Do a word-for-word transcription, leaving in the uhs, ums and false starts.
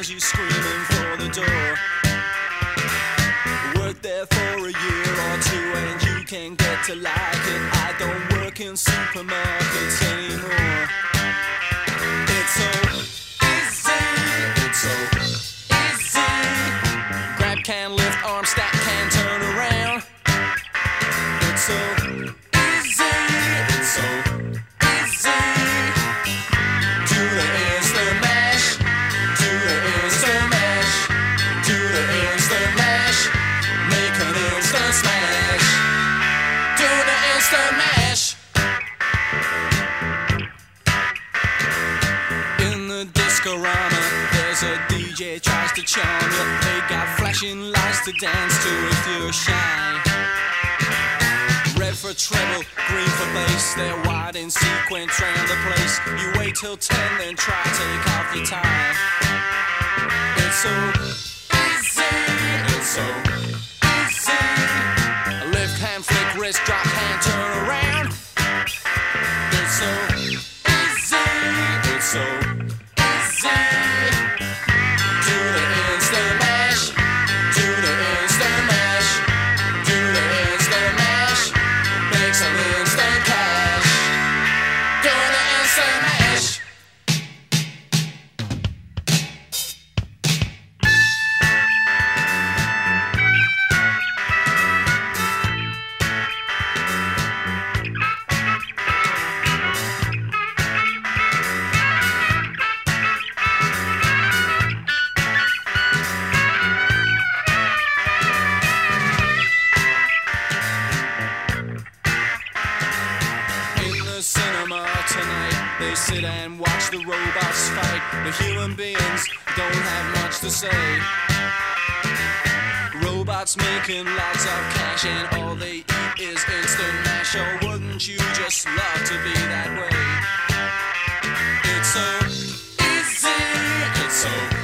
hears you screaming for the door. Work there for a year or two and you can get to like it. I don't work in supermarkets anymore. It's so easy, it's so easy. Grab can, lift, arm, stack, can, turn around. It's so easy, it's so easy. Do the instant mash, do the instant mash, do the instant mash, make an instant smash. Do the instant mash. In the discorama, there's a D J tries to charm you. They got flashing lights to dance to if you're shy. Red for treble, green for bass. They're wide in sequence round the place. You wait till ten, then try take off your tie. It's so easy, it's so easy. Left hand flick, wrist drop, hand turn around. It's so easy, it's so easy. Do the instant mash, do the instant mash, do the instant mash. Make some instant cash. Do the instant mash. Cinema tonight, they sit and watch the robots fight. The human beings don't have much to say. Robots making lots of cash and all they eat is instant mash. Oh, wouldn't you just love to be that way? It's so easy, it's so